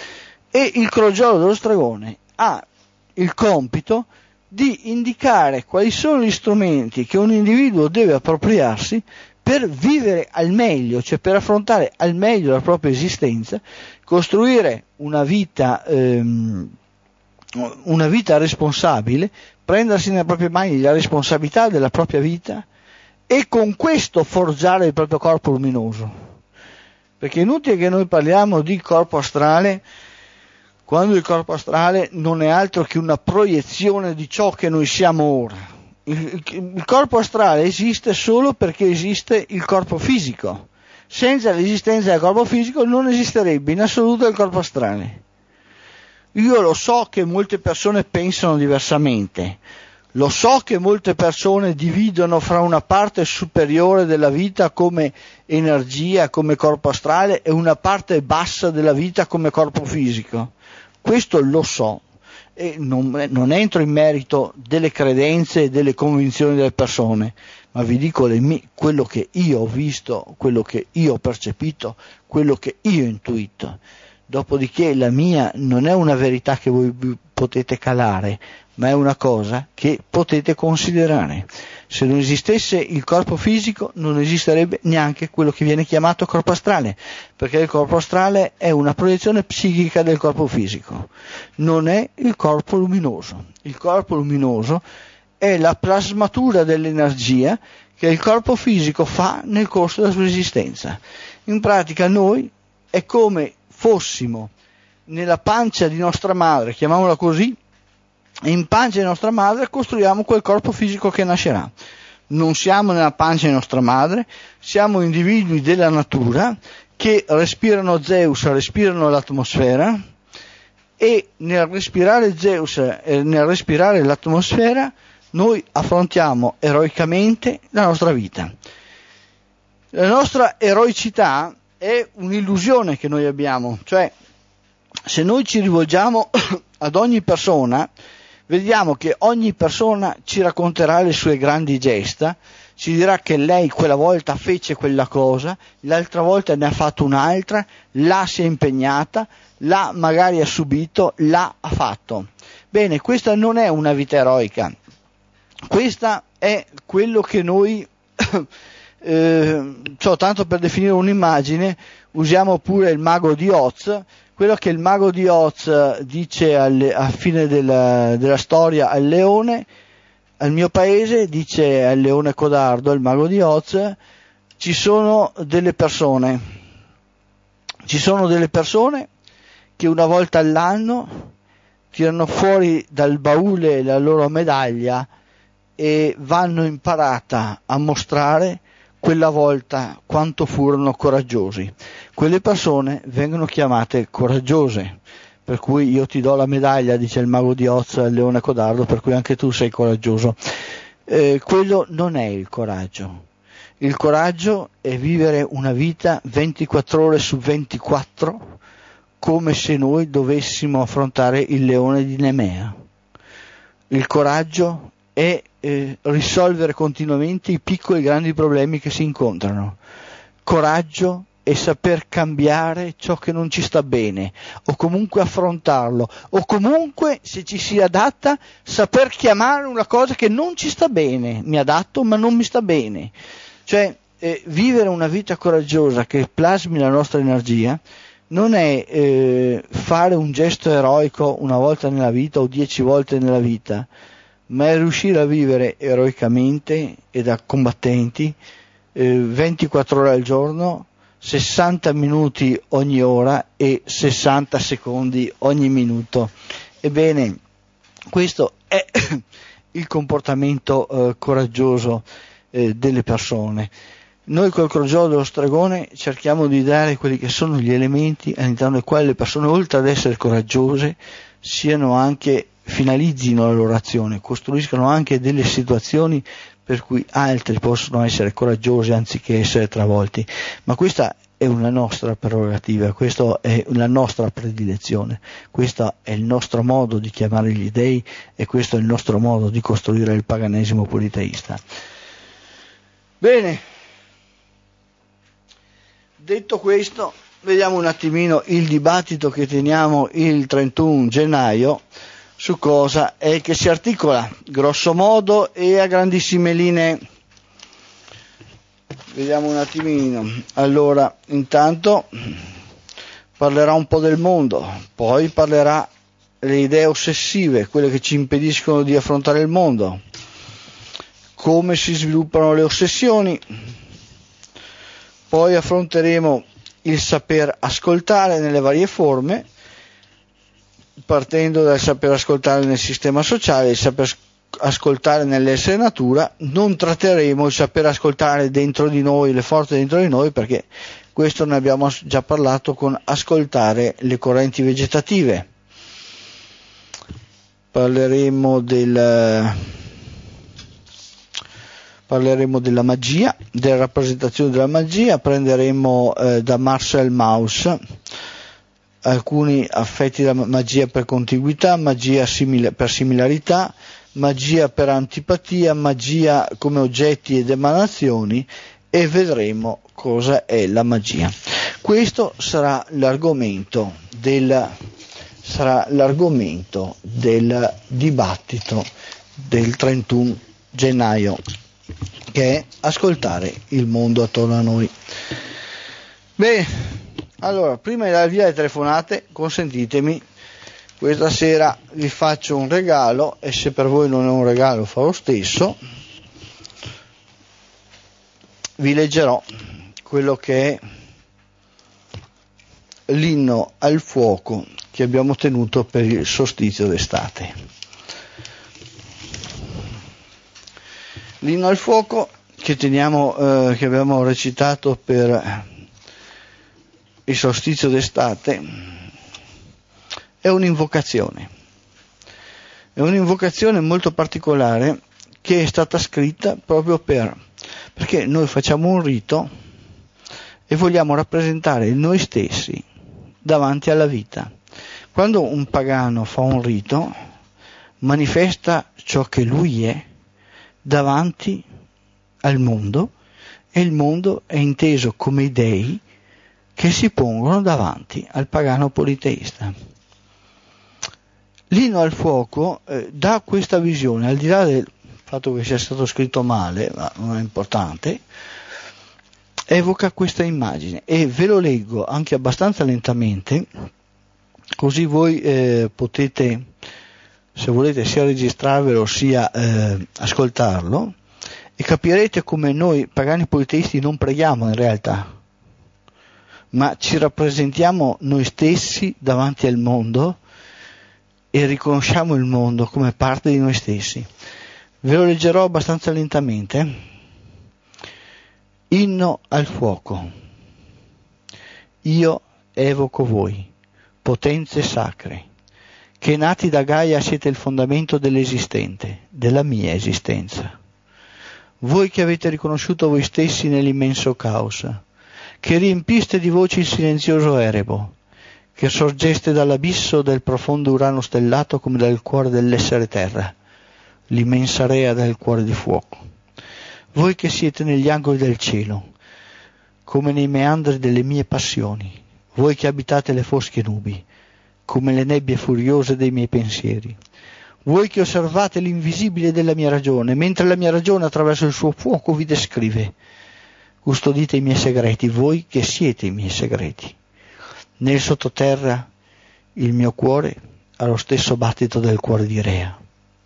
E il crogiolo dello stregone ha il compito di indicare quali sono gli strumenti che un individuo deve appropriarsi per vivere al meglio, cioè per affrontare al meglio la propria esistenza, costruire una vita, ehm, una vita responsabile, prendersi nelle proprie mani la responsabilità della propria vita e con questo forgiare il proprio corpo luminoso. Perché è inutile che noi parliamo di corpo astrale quando il corpo astrale non è altro che una proiezione di ciò che noi siamo ora. Il, il corpo astrale esiste solo perché esiste il corpo fisico. Senza l'esistenza del corpo fisico non esisterebbe in assoluto il corpo astrale. Io lo so che molte persone pensano diversamente, lo so che molte persone dividono fra una parte superiore della vita come energia, come corpo astrale, e una parte bassa della vita come corpo fisico. Questo lo so. E non, non entro in merito delle credenze e delle convinzioni delle persone, ma vi dico le mie, quello che io ho visto, quello che io ho percepito, quello che io ho intuito. Dopodiché la mia non è una verità che voi potete calare, ma è una cosa che potete considerare. Se non esistesse il corpo fisico non esisterebbe neanche quello che viene chiamato corpo astrale, perché il corpo astrale è una proiezione psichica del corpo fisico, non è il corpo luminoso. Il corpo luminoso è la plasmatura dell'energia che il corpo fisico fa nel corso della sua esistenza. In pratica noi è come fossimo nella pancia di nostra madre, chiamiamola così, e in pancia di nostra madre costruiamo quel corpo fisico che nascerà. Non siamo nella pancia di nostra madre, siamo individui della natura che respirano Zeus, respirano l'atmosfera, e nel respirare Zeus e nel respirare l'atmosfera noi affrontiamo eroicamente la nostra vita. La nostra eroicità è un'illusione che noi abbiamo, cioè se noi ci rivolgiamo ad ogni persona, vediamo che ogni persona ci racconterà le sue grandi gesta, ci dirà che lei quella volta fece quella cosa, l'altra volta ne ha fatto un'altra, là si è impegnata, là magari ha subito, là ha fatto. Bene, questa non è una vita eroica, questa è quello che noi, eh, cioè, tanto per definire un'immagine, usiamo pure il mago di Oz. Quello che il mago di Oz dice alle, a fine della, della storia al leone, al mio paese, dice al leone codardo, il mago di Oz, ci sono delle persone, ci sono delle persone che una volta all'anno tirano fuori dal baule la loro medaglia e vanno in parata a mostrare quella volta quanto furono coraggiosi. Quelle persone vengono chiamate coraggiose, per cui io ti do la medaglia, dice il mago di Oz al leone codardo, per cui anche tu sei coraggioso. Eh, quello non è il coraggio. Il coraggio è vivere una vita ventiquattro ore su ventiquattro, come se noi dovessimo affrontare il leone di Nemea. Il coraggio è eh, risolvere continuamente i piccoli e grandi problemi che si incontrano. Coraggio è saper cambiare ciò che non ci sta bene, o comunque affrontarlo, o comunque, se ci si adatta, saper chiamare una cosa che non ci sta bene. Mi adatto ma non mi sta bene. Cioè, eh, vivere una vita coraggiosa che plasmi la nostra energia non è eh, fare un gesto eroico una volta nella vita o dieci volte nella vita, ma è riuscire a vivere eroicamente e da combattenti eh, ventiquattro ore al giorno, sessanta minuti ogni ora e sessanta secondi ogni minuto. Ebbene, questo è il comportamento eh, coraggioso eh, delle persone. Noi col Crogiolo dello Stregone cerchiamo di dare quelli che sono gli elementi all'interno dei quali le persone, oltre ad essere coraggiose, siano anche, finalizzino la loro azione, costruiscano anche delle situazioni per cui altri possono essere coraggiosi anziché essere travolti. Ma questa è una nostra prerogativa, questa è la nostra predilezione, questo è il nostro modo di chiamare gli dei e questo è il nostro modo di costruire il paganesimo politeista. Bene, detto questo, vediamo un attimino il dibattito che teniamo il trentuno gennaio su cosa è che si articola grosso modo e a grandissime linee. Vediamo un attimino. Allora, intanto parlerà un po' del mondo, poi parlerà le idee ossessive, quelle che ci impediscono di affrontare il mondo, come si sviluppano le ossessioni, poi affronteremo il saper ascoltare nelle varie forme, partendo dal saper ascoltare nel sistema sociale, il saper ascoltare nell'essere natura. Non tratteremo il saper ascoltare dentro di noi, le forze dentro di noi, perché questo ne abbiamo già parlato con ascoltare le correnti vegetative. Parleremo del parleremo della magia, della rappresentazione della magia, prenderemo eh, da Marcel Mauss alcuni affetti da magia per contiguità, magia simile, per similarità, magia per antipatia, magia come oggetti ed emanazioni, e vedremo cosa è la magia. Questo sarà l'argomento del, sarà l'argomento del dibattito del trentuno gennaio, che è ascoltare il mondo attorno a noi. Bene. Allora, prima di dare via le telefonate, consentitemi, questa sera vi faccio un regalo, e se per voi non è un regalo fa lo stesso, vi leggerò quello che è l'inno al fuoco che abbiamo tenuto per il solstizio d'estate. L'inno al fuoco che teniamo, eh, che abbiamo recitato per il solstizio d'estate è un'invocazione, è un'invocazione molto particolare che è stata scritta proprio per, perché noi facciamo un rito e vogliamo rappresentare noi stessi davanti alla vita. Quando un pagano fa un rito, manifesta ciò che lui è davanti al mondo, e il mondo è inteso come i dei che si pongono davanti al pagano politeista. L'inno al fuoco eh, dà questa visione, al di là del fatto che sia stato scritto male, ma non è importante, evoca questa immagine, e ve lo leggo anche abbastanza lentamente, così voi eh, potete, se volete, sia registrarvelo sia eh, ascoltarlo, e capirete come noi pagani politeisti non preghiamo in realtà, ma ci rappresentiamo noi stessi davanti al mondo e riconosciamo il mondo come parte di noi stessi. Ve lo leggerò abbastanza lentamente. Inno al fuoco. Io evoco voi, potenze sacre, che nati da Gaia siete il fondamento dell'esistente, della mia esistenza. Voi che avete riconosciuto voi stessi nell'immenso caos, che riempiste di voci il silenzioso erebo, che sorgeste dall'abisso del profondo Urano stellato come dal cuore dell'essere terra, l'immensa rea del cuore di fuoco. Voi che siete negli angoli del cielo, come nei meandri delle mie passioni, voi che abitate le fosche nubi, come le nebbie furiose dei miei pensieri, voi che osservate l'invisibile della mia ragione, mentre la mia ragione attraverso il suo fuoco vi descrive. Custodite i miei segreti, voi che siete i miei segreti. Nel sottoterra il mio cuore ha lo stesso battito del cuore di Rea.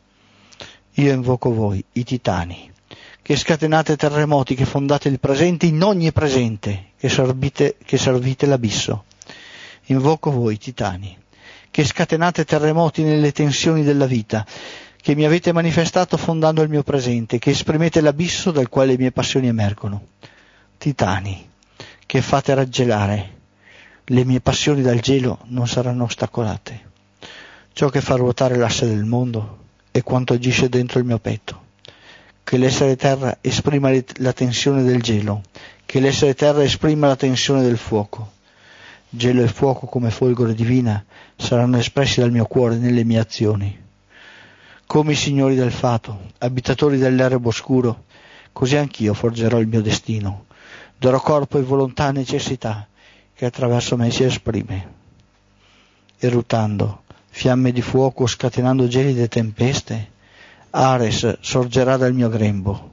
Io invoco voi, i titani, che scatenate terremoti, che fondate il presente in ogni presente, che servite, che servite l'abisso. Invoco voi, titani, che scatenate terremoti nelle tensioni della vita, che mi avete manifestato fondando il mio presente, che esprimete l'abisso dal quale le mie passioni emergono. Titani, che fate raggelare, le mie passioni dal gelo non saranno ostacolate. Ciò che fa ruotare l'asse del mondo è quanto agisce dentro il mio petto. Che l'essere terra esprima la tensione del gelo, che l'essere terra esprima la tensione del fuoco. Gelo e fuoco come folgore divina saranno espressi dal mio cuore nelle mie azioni. Come i signori del fato, abitatori dell'erebo oscuro, così anch'io forgerò il mio destino. Darò corpo e volontà a necessità che attraverso me si esprime. Erutando, fiamme di fuoco scatenando gelide tempeste, Ares sorgerà dal mio grembo.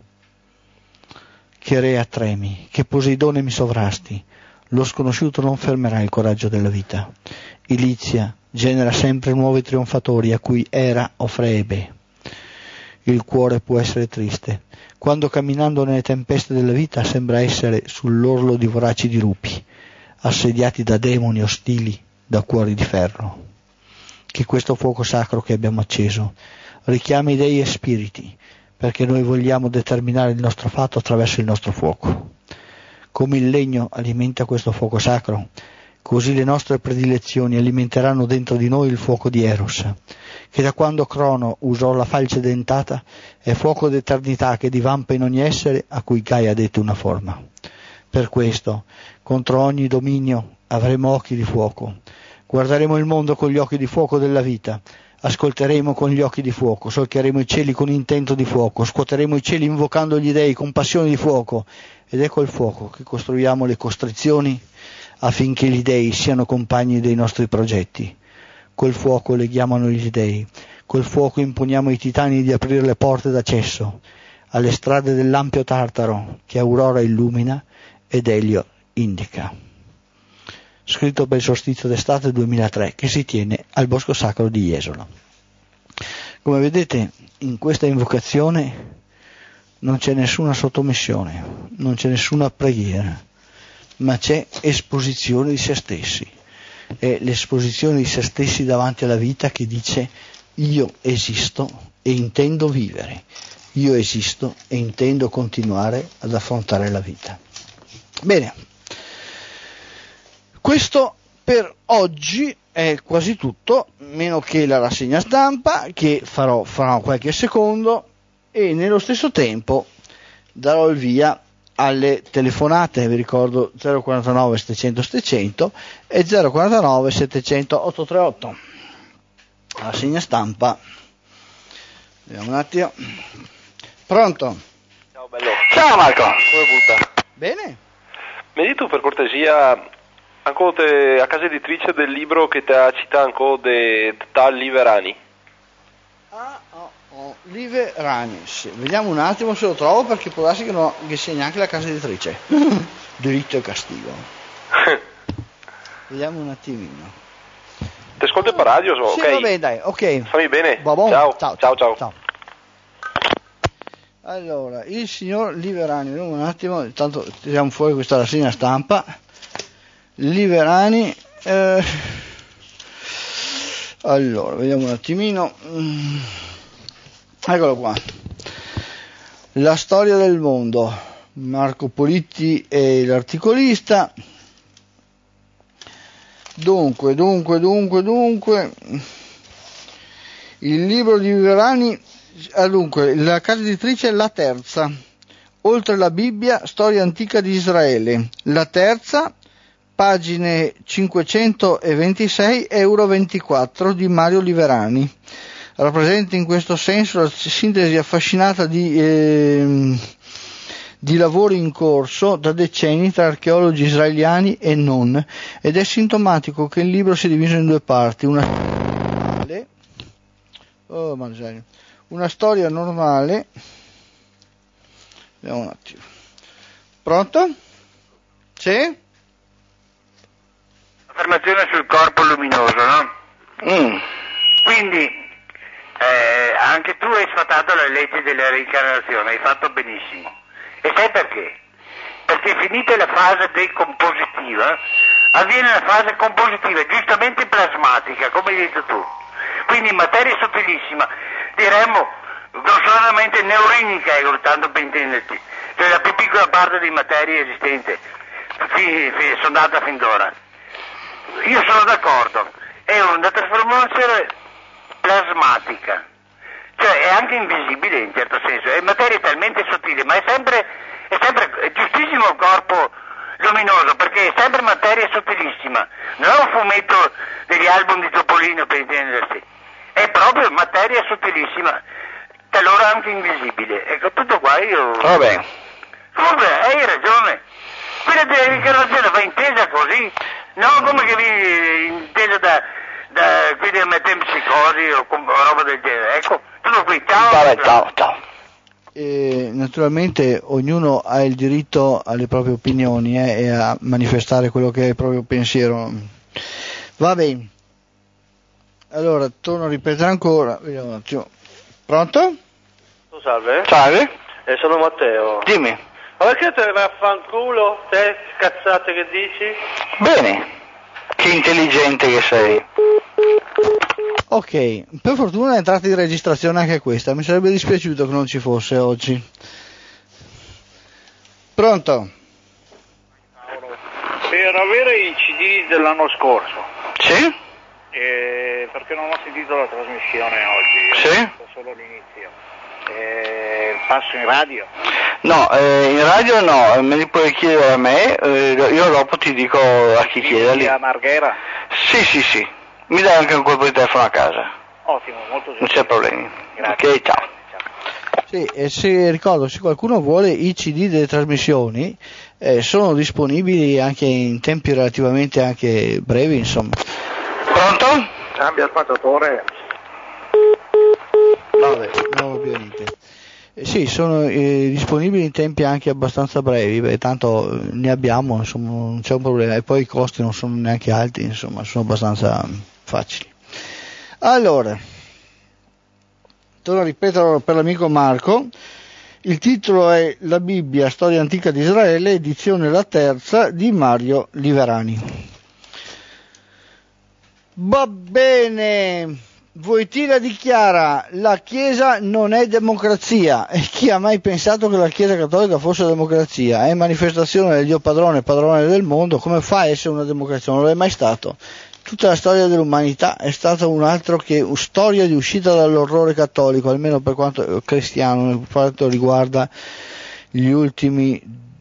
Che Rea tremi, che Poseidone mi sovrasti, lo sconosciuto non fermerà il coraggio della vita. Ilizia genera sempre nuovi trionfatori a cui Era offre Ebe. Il cuore può essere triste, quando camminando nelle tempeste della vita sembra essere sull'orlo di voraci dirupi, assediati da demoni ostili, da cuori di ferro. Che questo fuoco sacro che abbiamo acceso richiami dei e spiriti, perché noi vogliamo determinare il nostro fatto attraverso il nostro fuoco. Come il legno alimenta questo fuoco sacro, così le nostre predilezioni alimenteranno dentro di noi il fuoco di Eros, che da quando Crono usò la falce dentata è fuoco d'eternità che divampa in ogni essere a cui Gaia ha detto una forma. Per questo, contro ogni dominio avremo occhi di fuoco, guarderemo il mondo con gli occhi di fuoco della vita, ascolteremo con gli occhi di fuoco, solcheremo i cieli con intento di fuoco, scuoteremo i cieli invocando gli dei con passione di fuoco, ed è col fuoco che costruiamo le costrizioni affinché gli dei siano compagni dei nostri progetti. Col fuoco leghiamo noi gli dei, col fuoco imponiamo ai titani di aprire le porte d'accesso alle strade dell'ampio Tartaro che Aurora illumina ed Elio indica. Scritto per il solstizio d'estate duemilatré, che si tiene al Bosco Sacro di Jesolo. Come vedete, in questa invocazione non c'è nessuna sottomissione, non c'è nessuna preghiera, ma c'è esposizione di se stessi. È l'esposizione di se stessi davanti alla vita che dice: io esisto e intendo vivere, io esisto e intendo continuare ad affrontare la vita. Bene. Questo per oggi è quasi tutto, meno che la rassegna stampa che farò fra qualche secondo, e nello stesso tempo darò il via alle telefonate. Vi ricordo zero quarantanove settecento settecento e zero quarantanove settecento ottocentotrentotto. La rassegna stampa, vediamo un attimo. Pronto? Ciao bello. Ciao Marco. Come butta? Bene. Mi di tu per cortesia ancora te, a casa editrice del libro che ti ha citato ancora de tal Liverani? Ah, oh, oh, Liverani, sì. Vediamo un attimo se lo trovo, perché può darsi che, no, che sia neanche la casa editrice. Diritto e castigo. Vediamo un attimino. Ti ascolti per radio? So, sì, ok. Va bene, dai, ok. Fammi bene. Ciao. Ciao. Ciao, ciao, ciao. ciao. Allora, il signor Liverani, vediamo un attimo, intanto tiriamo fuori questa rassegna stampa. Liverani, eh, allora, vediamo un attimino. Mm, eccolo qua. La storia del mondo. Marco Politti è l'articolista. Dunque, dunque, dunque, dunque. Il libro di Liverani, ah, dunque, la casa editrice è La Terza. Oltre la Bibbia, storia antica di Israele. La Terza, pagine cinquecentoventisei euro ventiquattro di Mario Liverani. Rappresenta in questo senso la sintesi affascinata di, eh, di lavori in corso da decenni tra archeologi israeliani e non, ed è sintomatico che il libro sia diviso in due parti, una, oh, una storia normale. Vediamo un attimo. Pronto? Sì? Affermazione sul corpo luminoso, no? Mm. Quindi eh, anche tu hai sfatato le leggi della reincarnazione, hai fatto benissimo. E sai perché? Perché finita la fase decompositiva, avviene la fase compositiva, giustamente plasmatica, come hai detto tu. Quindi materia sottilissima, diremmo grossolanamente neurinica, tanto per intenderti, cioè la più piccola parte di materia esistente, fi, fi, sondata fin d'ora. Io sono d'accordo, è una trasformazione plasmatica, cioè è anche invisibile in certo senso, è materia talmente sottile, ma è sempre, è sempre è giustissimo il corpo luminoso, perché è sempre materia sottilissima, non è un fumetto degli album di Topolino per intendersi, è proprio materia sottilissima, talora anche invisibile. Ecco, tutto qua io... Vabbè. Vabbè, hai ragione. Quella della reincarnazione va intesa così, non come che vi intesa da, da quindi a metempsicosi o, com- o roba del genere. Ecco, tutto qui, ciao. Vabbè, ciao, ciao. E naturalmente ognuno ha il diritto alle proprie opinioni eh, e a manifestare quello che è il proprio pensiero. Va bene. Allora, torno a ripetere ancora. Vediamo un attimo. Pronto? Salve. Salve. Eh, sono Matteo. Dimmi. Ma perché te ne vai a fanculo, te cazzate che dici? Bene. Che intelligente che sei. Ok, per fortuna è entrata in registrazione anche questa, mi sarebbe dispiaciuto che non ci fosse oggi. Pronto? Per avere i C D dell'anno scorso. Sì? Eh, perché non ho sentito la trasmissione oggi, Sì? ho sentito solo l'inizio. Eh, passo in radio? No, eh, in radio no, me li puoi chiedere a me, eh, io dopo ti dico a chi chiederli. A Marghera? Sì, sì, sì, mi dai anche un colpo di telefono a casa. Ottimo, molto gentile. Non c'è problemi. Grazie. Ok, ciao. Sì, e se ricordo, se qualcuno vuole i C D delle trasmissioni, eh, sono disponibili anche in tempi relativamente anche brevi, insomma. Pronto? Cambia spazzatore. Vabbè, non ho più niente. Eh, sì, sono eh, disponibili in tempi anche abbastanza brevi, beh, tanto eh, ne abbiamo, insomma, non c'è un problema, e poi i costi non sono neanche alti, insomma, sono abbastanza facili. Allora, torno a ripetere per l'amico Marco, il titolo è La Bibbia, storia antica di Israele, edizione la terza di Mario Liverani. Va bene, Wojtyla dichiara la Chiesa non è democrazia, e chi ha mai pensato che la Chiesa cattolica fosse democrazia? È manifestazione del Dio padrone, padrone del mondo, come fa a essere una democrazia? Non lo è mai stato. Tutta la storia dell'umanità è stata un altro che storia di uscita dall'orrore cattolico, almeno per quanto cristiano, per quanto riguarda gli ultimi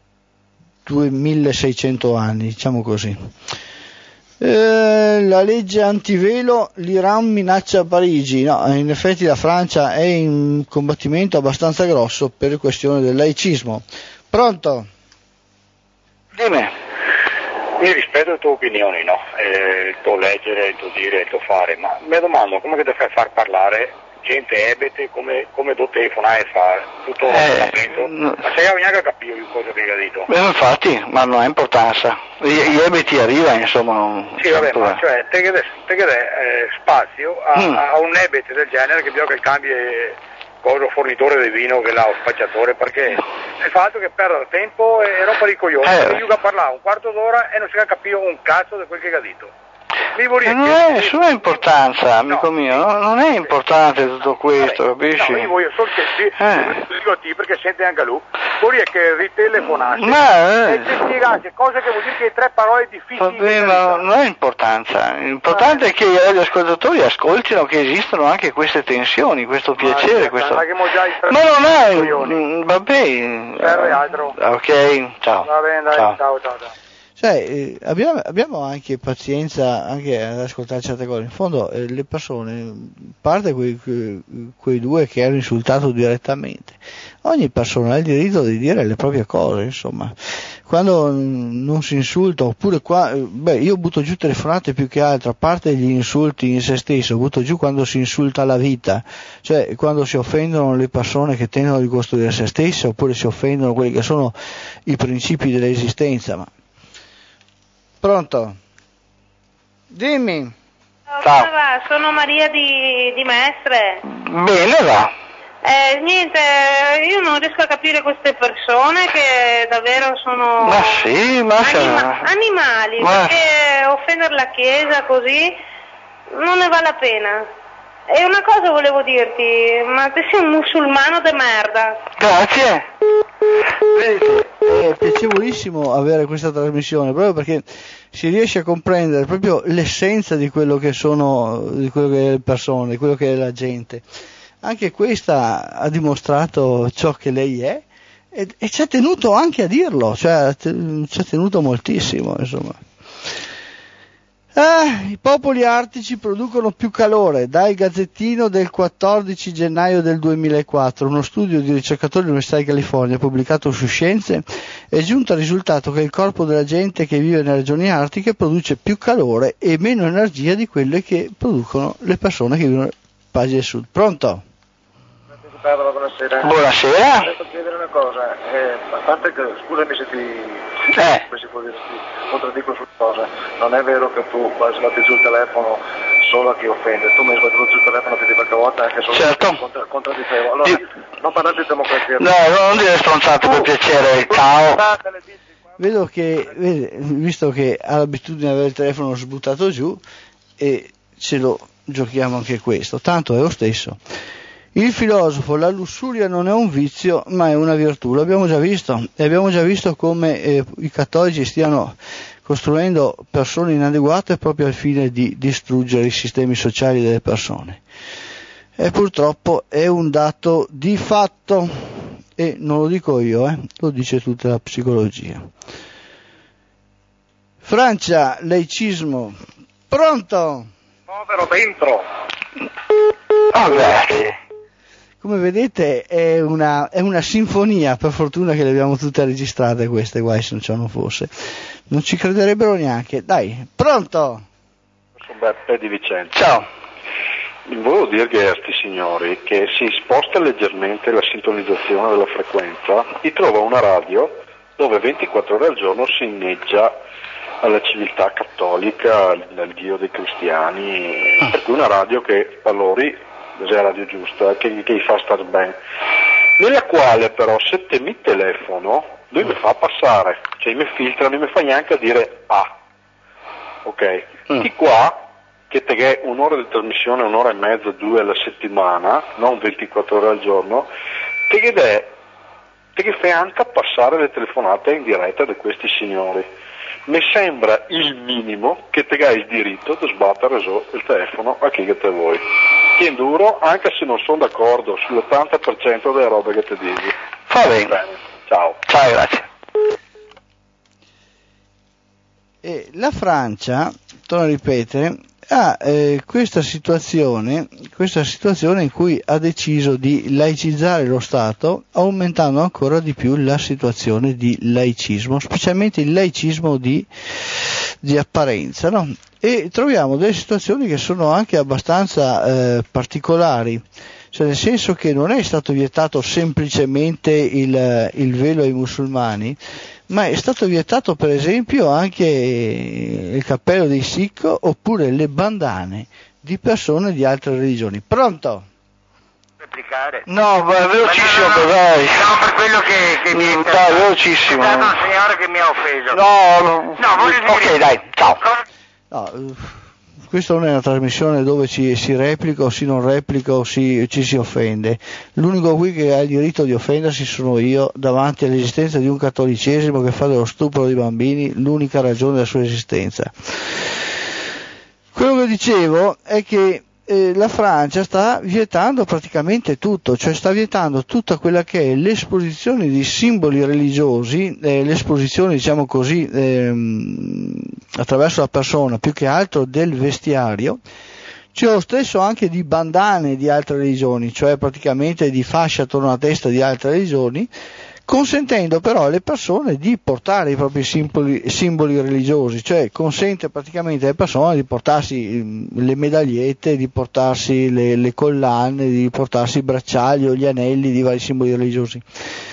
duemilaseicento anni, diciamo così. Eh, la legge antivelo, l'Iran minaccia Parigi. No, in effetti la Francia è in un combattimento abbastanza grosso per questione del laicismo. Pronto? Dimmi. Io rispetto le tue opinioni, no? Eh, il tuo leggere, il tuo dire, il tuo fare, ma mi domando come che ti fai far parlare gente ebete come, come tu telefonare e fare tutto eh, no. Ma se io neanche capivo cosa che hai detto. Beh, infatti, ma non ha importanza, gli ebeti arriva, insomma. Non sì, vabbè, ma cioè te che dai eh, spazio a, mm. a un ebete del genere che bisogna che cambi cosa fornitore di vino che là o spacciatore, perché il fatto che perdere tempo è roba di coglione, eh. perché io che parlavo un quarto d'ora e non si capiva un cazzo di quel che ha detto. Ma non è nessuna importanza, amico no, mio, no, non è importante tutto questo, vabbè, capisci? No, io voglio solo che eh. dico a te perché sente anche lui, vorrei che ritelefonasse ma, eh. e ti spiegasse cose che vuol dire che tre parole difficili. Vabbè, ma non è importanza, l'importante ah. è che gli ascoltatori ascoltino che esistono anche queste tensioni, questo piacere, ah, questo... Ma, ma non è, vabbè, serve altro. Ok, ciao. Va bene, dai, ciao, ciao, ciao. ciao. Cioè, eh, abbiamo, abbiamo anche pazienza anche ad ascoltare certe cose. In fondo eh, le persone, a parte quei, quei, quei due che hanno insultato direttamente, ogni persona ha il diritto di dire le proprie cose, insomma. Quando non si insulta, oppure qua, beh, io butto giù telefonate più che altro, a parte gli insulti in se stesso, butto giù quando si insulta la vita, cioè quando si offendono le persone che tendono a ricostruire se stesse, oppure si offendono quelli che sono i principi dell'esistenza, ma... Pronto? Dimmi. Ciao, come va? Sono Maria di, di Mestre. Bene, va. Eh, niente, io non riesco a capire queste persone che davvero sono Ma sì, ma anima- animali, ma... perché offendere la Chiesa così non ne vale la pena. E una cosa volevo dirti, ma te sei un musulmano de merda. Grazie. È piacevolissimo avere questa trasmissione, proprio perché si riesce a comprendere proprio l'essenza di quello che sono, di quello che è le persone, di quello che è la gente. Anche questa ha dimostrato ciò che lei è e, e ci ha tenuto anche a dirlo, cioè ci ha tenuto moltissimo, insomma. Ah, i popoli artici producono più calore. Dal Gazzettino del quattordici gennaio del duemilaquattro, uno studio di ricercatori dell'Università di California pubblicato su Scienze è giunto al risultato che il corpo della gente che vive nelle regioni artiche produce più calore e meno energia di quelle che producono le persone che vivono nei paesi del sud. Pronto? Buonasera. Buonasera. Volevo chiedere una cosa, eh, a parte che, scusami se ti eh. come si può dire, ti contraddico su cosa, non è vero che tu quasi sbatti giù il telefono solo a chi offende, tu mi hai sbattuto giù il telefono più di qualche volta anche solo certo. contra- contraddicevo. Allora, di... non parlare di democrazia. No, non dire stronzato per piacere, ciao. Vedo che, vede, visto che ha l'abitudine di avere il telefono sbuttato giù, e ce lo giochiamo anche questo, tanto è lo stesso. Il filosofo, la lussuria non è un vizio ma è una virtù, l'abbiamo già visto, e abbiamo già visto come eh, i cattolici stiano costruendo persone inadeguate proprio al fine di distruggere i sistemi sociali delle persone. E purtroppo è un dato di fatto, e non lo dico io, eh, lo dice tutta la psicologia. Francia, laicismo, pronto? Povero dentro! Oh, grazie. Come vedete è una, è una sinfonia, per fortuna che le abbiamo tutte registrate queste, guai se non ce ne fosse. Non ci crederebbero neanche. Dai, pronto? Sono Beppe di Vicenza. Ciao. Volevo dirgli a questi signori che si sposta leggermente la sintonizzazione della frequenza e trova una radio dove ventiquattro ore al giorno si inneggia alla civiltà cattolica, al Dio dei cristiani, ah. per cui una radio che valori è la radio giusta, che, che gli fa stare bene, nella quale però se te mi telefono lui mi fa passare, cioè mi filtra, non mi fa neanche a dire ah, ok, mm. di qua che te che un'ora di trasmissione, un'ora e mezza, due alla settimana, non ventiquattro ore al giorno, te che è, te che fai anche passare le telefonate in diretta di questi signori. Mi sembra il minimo che te hai il diritto di sbattere su il telefono a chi che te vuoi. Ti induro, anche se non sono d'accordo sull'ottanta per cento delle robe che ti dici. Va bene. Bene. Ciao. Ciao, grazie. E la Francia, torno a ripetere, ha eh, questa situazione, questa situazione in cui ha deciso di laicizzare lo Stato, aumentando ancora di più la situazione di laicismo, specialmente il laicismo di, di apparenza, no? E troviamo delle situazioni che sono anche abbastanza eh, particolari, cioè nel senso che non è stato vietato semplicemente il, il velo ai musulmani, ma è stato vietato per esempio anche il cappello dei Sikh oppure le bandane di persone di altre religioni. Pronto? Replicare? No, va velocissimo, no, no, no, dai. No, per quello che, che mi è Dai, velocissimo. È stato un signore che mi ha offeso. No, no, no voglio dire... ok, dai, ciao. No, questa non è una trasmissione dove ci, si replica o si non replica o si, ci si offende. L'unico qui che ha il diritto di offendersi sono io davanti all'esistenza di un cattolicesimo che fa dello stupro dei bambini l'unica ragione della sua esistenza. Quello che dicevo è che eh, la Francia sta vietando praticamente tutto, cioè sta vietando tutta quella che è l'esposizione di simboli religiosi, eh, l'esposizione diciamo così ehm, attraverso la persona, più che altro del vestiario, c'è lo stesso anche di bandane di altre religioni, cioè praticamente di fasce attorno alla testa di altre religioni, consentendo però alle persone di portare i propri simboli, simboli religiosi, cioè consente praticamente alle persone di portarsi le medagliette, di portarsi le, le collane, di portarsi i bracciali o gli anelli di vari simboli religiosi.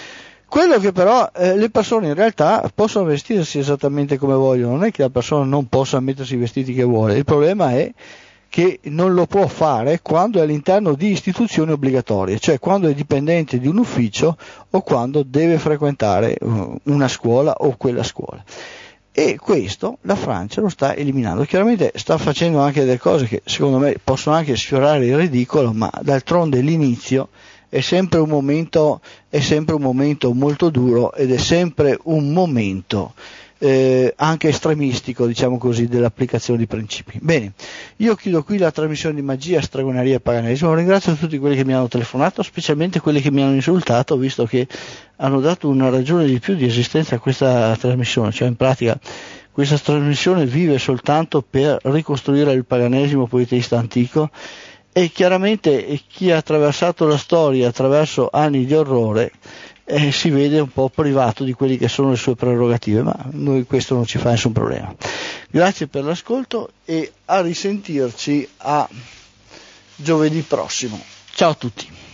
Quello che però eh, le persone in realtà possono vestirsi esattamente come vogliono, non è che la persona non possa mettersi i vestiti che vuole, il problema è che non lo può fare quando è all'interno di istituzioni obbligatorie, cioè quando è dipendente di un ufficio o quando deve frequentare una scuola o quella scuola. E questo la Francia lo sta eliminando. Chiaramente sta facendo anche delle cose che secondo me possono anche sfiorare il ridicolo, ma d'altronde l'inizio è sempre un momento, è sempre un momento molto duro ed è sempre un momento Eh, anche estremistico, diciamo così, dell'applicazione di principi. Bene, io chiudo qui la trasmissione di Magia, Stregoneria e Paganesimo. Ringrazio tutti quelli che mi hanno telefonato, specialmente quelli che mi hanno insultato, visto che hanno dato una ragione di più di esistenza a questa trasmissione, cioè in pratica questa trasmissione vive soltanto per ricostruire il paganesimo politeista antico, e chiaramente chi ha attraversato la storia attraverso anni di orrore Eh, si vede un po' privato di quelli che sono le sue prerogative, ma noi questo non ci fa nessun problema. Grazie per l'ascolto e a risentirci a giovedì prossimo. Ciao a tutti.